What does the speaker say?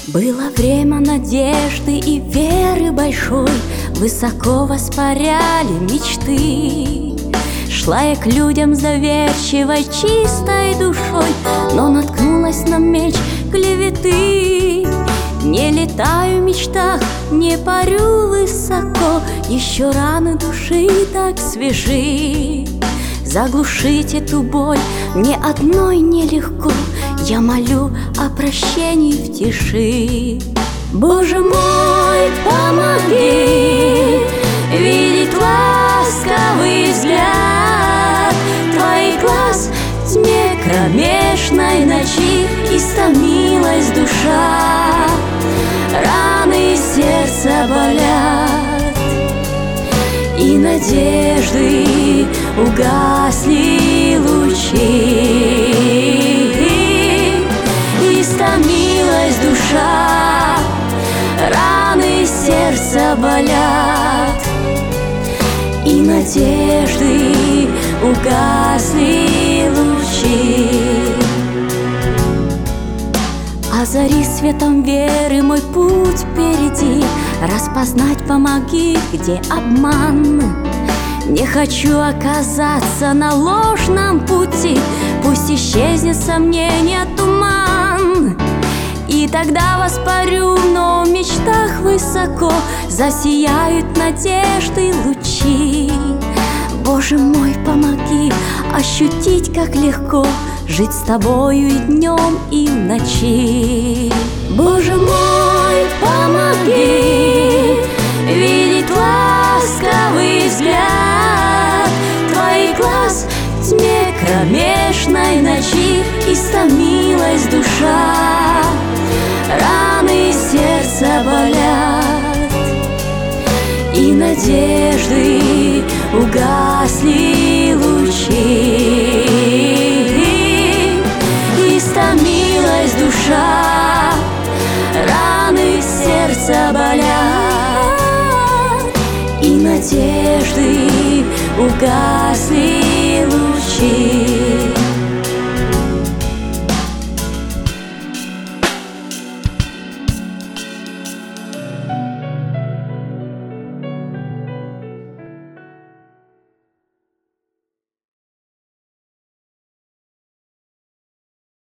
Было время надежды и веры большой, высоко воспаряли мечты. Шла я к людям с доверчивой, чистой душой, но наткнулась на меч клеветы. Не летаю в мечтах, не парю высоко, еще раны души так свежи. Заглушить эту боль мне одной нелегко, я молю о прощении в тиши. Боже мой, помоги видеть ласковый взгляд Твоих глаз в тьме кромешной ночи. Истомилась душа, раны сердца болят, и надежды угасли лучи. Истомилась душа, раны сердца болят, и надежды угасли лучи. Озари светом веры мой путь впереди, распознать помоги, где обман. Не хочу оказаться на ложном пути, пусть исчезнет сомнение, туман. И тогда воспарю, но в мечтах высоко засияют надежды лучи. Боже мой, помоги ощутить, как легко жить с тобою и днем, и в ночи. Боже мой, помоги видеть ласковый взгляд Твоих глаз в тьме кромешной ночи. Истомилась душа, раны сердца болят, и надежды угасли лучи. Истомилась душа, раны сердца болят, и надежды угасли лучи.